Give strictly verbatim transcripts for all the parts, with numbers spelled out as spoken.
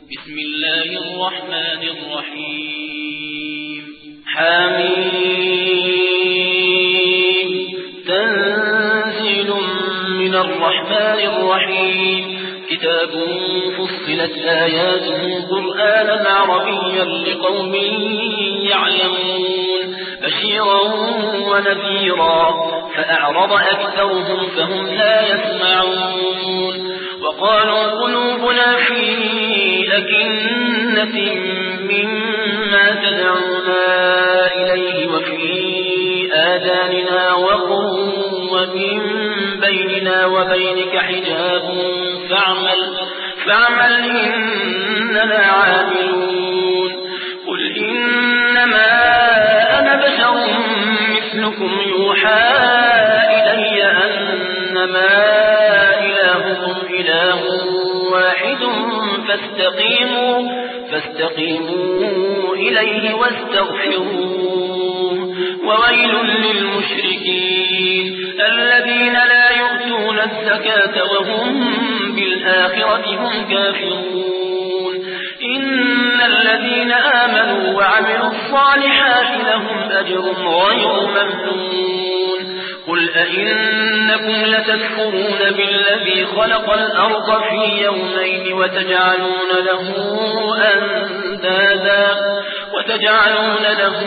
بسم الله الرحمن الرحيم حميم تنزيل من الرحمن الرحيم كتاب فصلت آياته قرآنا عربيا لقوم يعلمون بشيرا ونذيرا فأعرض أكثرهم فهم لا يسمعون وقالوا قلوبنا في أكنة مما تدعونا إليه وفي آذاننا وقر ومن بيننا وبينك حجاب فاعمل, فاعمل إننا عاملون قل إنما أنا بشر مثلكم يوحى إلي أنما إلهكم إله واحد فاستقيموا, فاستقيموا إليه واستغفروه وويل للمشركين الذين لا يؤتون الزكاة وهم بالآخرة هم كافرون إن الذين آمنوا وعملوا الصالحات لهم أجر غير ممنون قل أئنكم لتكفرون بالذي خلق الأرض في يومين وتجعلون له أندادا وتجعلون له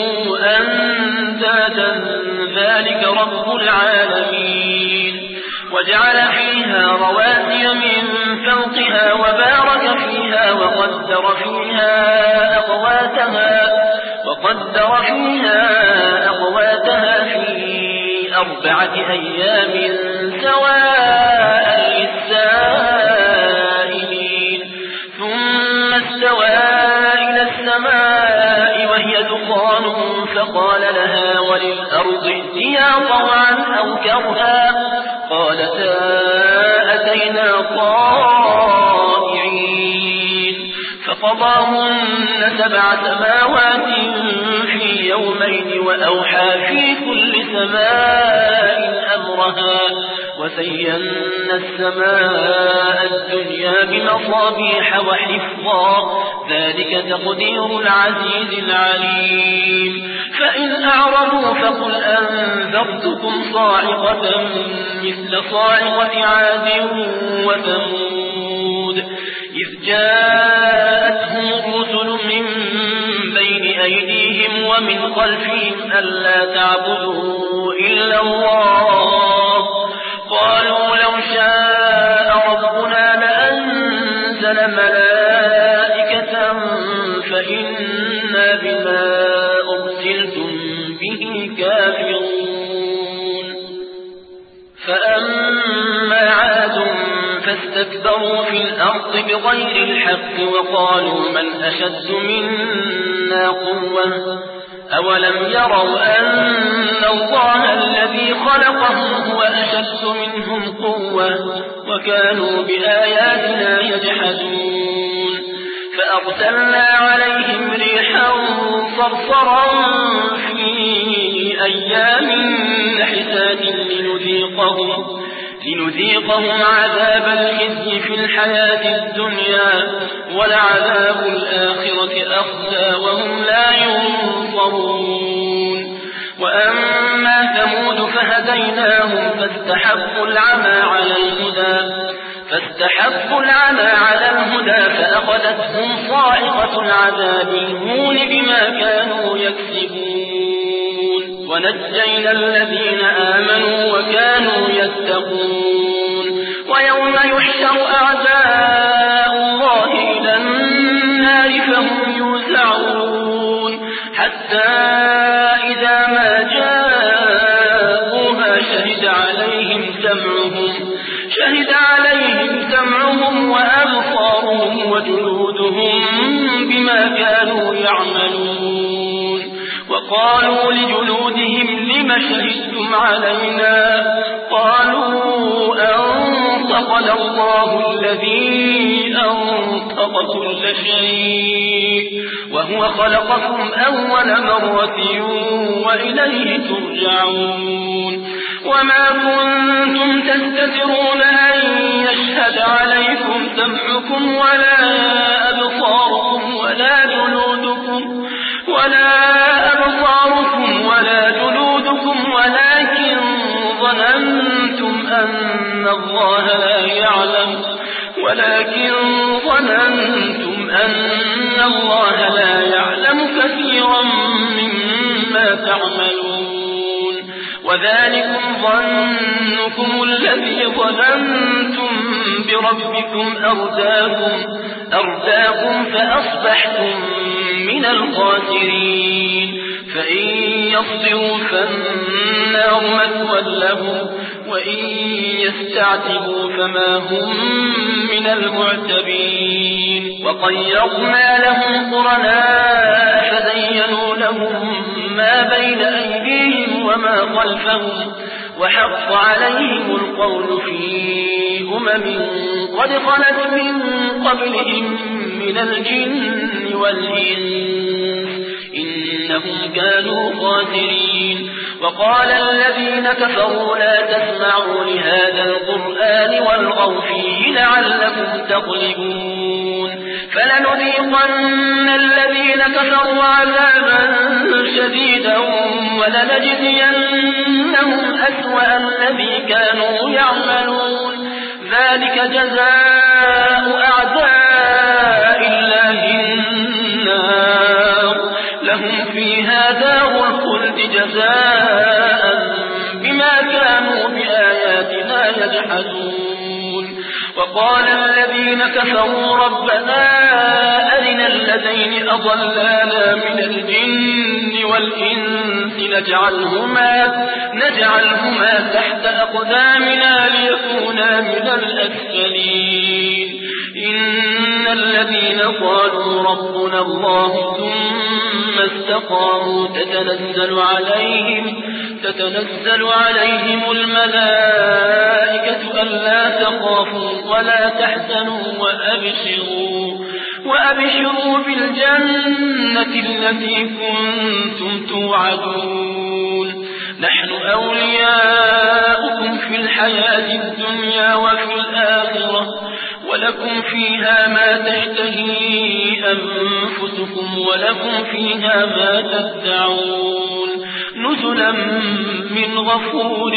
أندادا ذلك رب العالمين وجعل فيها رواسي من فوقها وبارك فيها وقدر فيها أقواتها وقدر فيها أقواتها في أربعة أيام سواء للسائلين ثم استوى إلى السماء وهي دخان فقال لها وللأرض ائتيا طوعا أو كرها قالتا أتينا طائعين فقضاهن سبع سماوات في يومين وأوحى في كل سماء أمرها وزينا السماء الدنيا بمصابيح وحفظا ذلك تقدير العزيز العليم فإن أعرضوا فقل أنذرتكم صاعقة مثل صاعقة عاد وثمود إذ جاءتهم الرسل من بين أيديهم ومن خلفهم ألا تعبدوا إلا الله قالوا لو شاء ربنا لأنزل ملائكة فإنا بما أرسلتم به كافرون فأما عاد فاستكبروا في الأرض بغير الحق وقالوا من أشد منا قوة أولم يروا أن الله الذي خلقهم هو أشد منهم قوة وكانوا بآياتنا يجحدون فأرسلنا عليهم ريحا صرصرا في أيام نحسات لنذيقهم لنذيقهم عذاب الخزي في الحياة الدنيا ولعذاب الآخرة أخزى وهم لا ينصرون وأما ثمود فهديناهم فاستحبوا العمى على الهدى فاستحبوا العمى على الهدى فأخذتهم صاعقة العذاب الهون بما كانوا يكسبون ونجينا الذين آمنوا وكانوا يتقون ويوم يحشر أعداء الله إلى النار فهم يوزعون حتى إذا ما جاءوها شهد عليهم سمعهم شهد عليهم سمعهم وأبصارهم وجلودهم بما كانوا يعملون وقالوا لجلودهم لم شهدتم علينا قالوا أنطقنا الله الذي أنطق كل شيء وهو خلقكم أول مرة وإليه ترجعون وما كنتم تستترون أن يشهد عليكم سمعكم ولا ولا أبصاركم ولا جلودكم ولكن ظننتم أن الله لا يعلم ولكن ظننتم أن الله لا يعلم كثيرا مما تعملون وذلكم ظنكم الذي ظننتم بربكم أرداكم أرداكم فأصبحتم من الخاسرين فإن يصبروا فالنار مثوى لهم وإن يستعتبوا فما هم من المعتبين وقيضنا لهم قرناء فزينوا لهم ما بين أيديهم وما خلفهم وحق عليهم القول في أمم قد خلت من قبلهم من الجن والإنس إنهم كانوا خاسرين وقال الذين كفروا لا تسمعوا لهذا القرآن والغوا فيه لعلكم تغلبون فلنذيقن الذين كفروا عذابا شديدا ولنجزينهم أسوأ الذي كانوا يعملون ذلك جزاء أعداء الله النار لهم فيها دار الخلد جزاء بما كانوا بآياتنا يجحدون وقال الذين كفروا ربنا أرنا الذين أضلانا من الجن والإنس نجعلهما, نجعلهما تحت أقدامنا ليكونا من الأسفلين إن الذين قالوا ربنا الله ثم استقاموا تتنزل عليهم تتنزل عليهم الملائكة ألا تخافوا ولا تحزنوا وأبشروا وأبشروا بالجنة التي كنتم توعدون نحن أولياؤكم في الحياة الدنيا وفي الآخرة ولكم فيها ما تشتهي أنفسكم ولكم فيها ما تدعون نزلا من غفور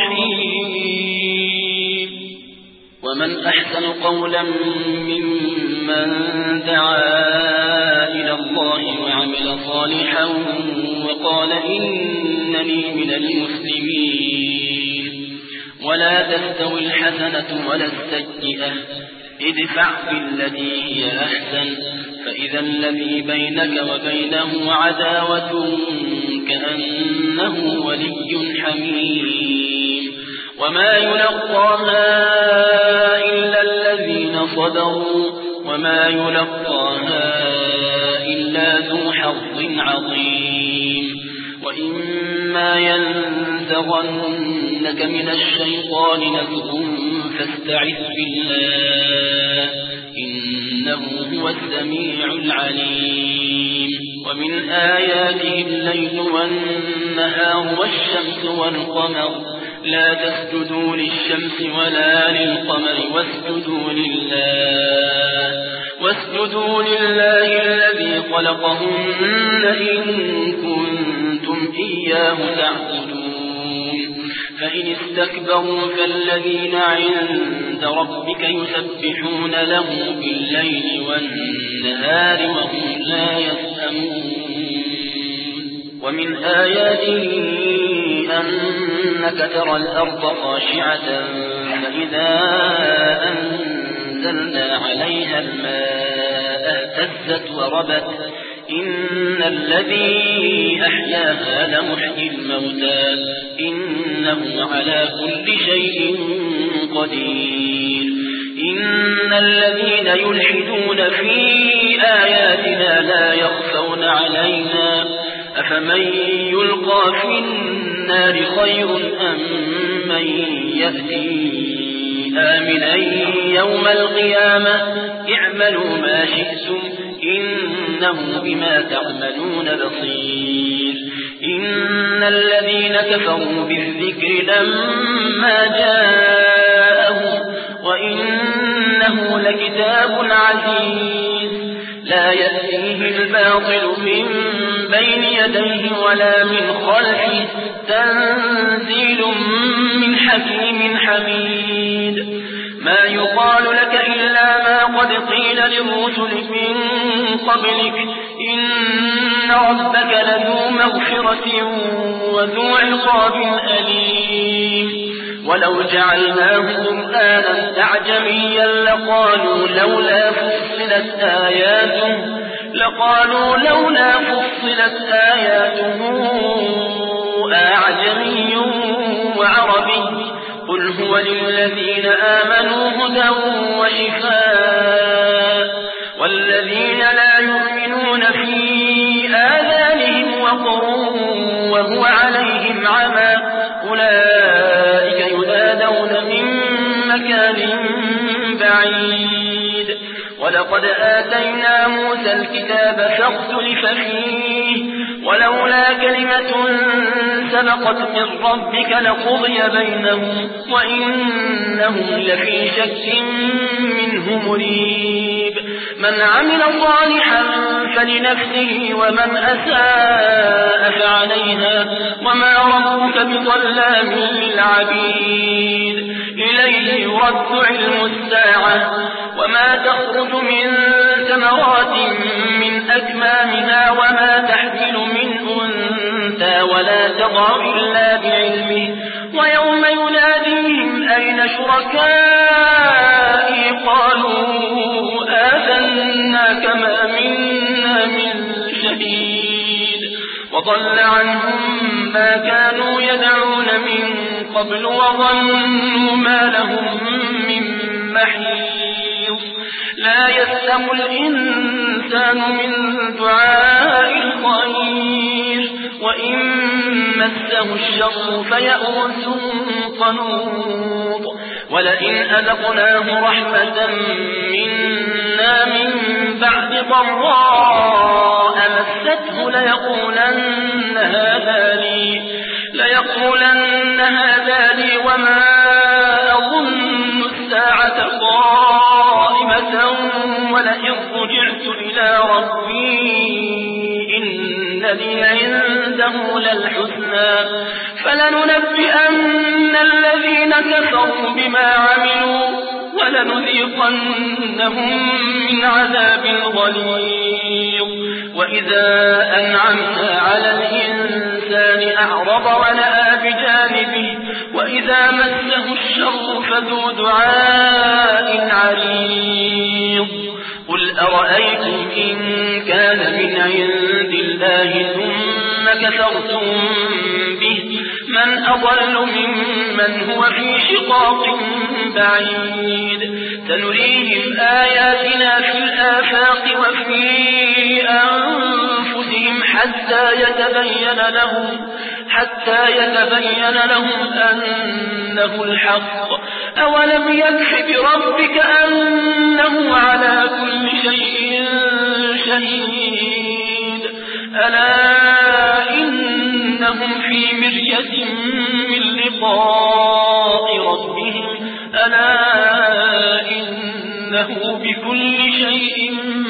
رحيم ومن أحسن قولا ممن دعا إلى الله وعمل صالحا وقال إنني من المسلمين ولا تستوي الحسنة ولا السيئة ادفع بالتي هي أحسن فإذا الذي بينك وبينه عداوة كأنه ولي حميم وما يلقاها إلا الذين صبروا وما يلقاها إلا ذو حظ عظيم وإما ينزغنك من الشيطان نزغ فاستعذ بالله إنه هو السميع العليم ومن آياته الليل والنهار والشمس والقمر لا تسجدوا للشمس ولا للقمر واسجدوا لله واسجدوا لله الذي خلقهن إن كنتم إياه تعبدون فإن استكبروا فالذين عند ربك يسبحون له بالليل والنهار وهم لا يسأمون ومن آياته أنك ترى الأرض خاشعة فإذا أنزلنا عليها الماء اهتزت وربت إن الذي أحياها لمحيي الموتى إنه على كل شيء قدير إن الذين يلحدون في آياتنا لا يخفون علينا أفمن يلقى في النار خير أم من يأتي آمنا يوم القيامة اعملوا ما شئتم إنه بما تعملون بصير إن الذين كفروا بالذكر لما جاءهم وإنه لكتاب عزيز لا يأتيه الباطل من بين يديه ولا من خلفه تنزيل من حكيم حميد ما يقال لك إلا ما قد قيل للرسل من قبلك إن ربك لذو مغفرة وذو عقاب أليم ولو جعلناه قرآنا أعجميا لقالوا لولا فصلت آياته لقالوا لولا فصلت آياته أعجمي وعربي قل هو للذين آمنوا هدى وشفاء والذين لا يؤمنون في آذانهم وقر وهو عليهم عمى أولئك ينادون من مكان بعيد ولقد آتينا موسى الكتاب فاختلف فيه ولولا كلمة سبقت من ربك لقضي بينهم وإنهم لفي شك منه مريب من عمل صالحا فلنفسه ومن أساء فعليها وما ربك بظلام للعبيد إليه يرد علم الساعة وما تخرج من ثمرات من أكمامها وما تحمل من أنثى ولا تضع إلا بعلمه ويوم يناديهم أين شركائي قالوا آذنا كما منا من شهيد وضل عنهم ما كانوا يدعون من قبل وظنوا ما لهم من محيص لا يسلم الإنسان من دعاء الخير وإن مسه الشر فيئوس قنوط ولئن أذقناه رحمة منا من بعد ضراء مسته ليقولن هذا لي ليقولن هذا لي وما أظن الساعة قائمة ولئن رجعت إلى ربي إن لي عنده للحسنى فلننبئن الذين كفروا بما عملوا ولنذيقنهم من عذاب غليظ وإذا أنعمنا على الإنسان أعرض ونأى بجانبه وإذا مسه الشر فذو دعاء عريض قل أرأيتم إن كان من عند الله ثم كفرتم به من أضل ممن هو في شقاق بعيد سنريهم آياتنا في الآفاق وفي أنفسهم حتى يتبين لهم حتى يتبين لهم أنه الحق أولم يكف بربك أنه على كل شيء شهيد ألا إنهم في مرية من لقاء ربهم ألا إنه بكل شيء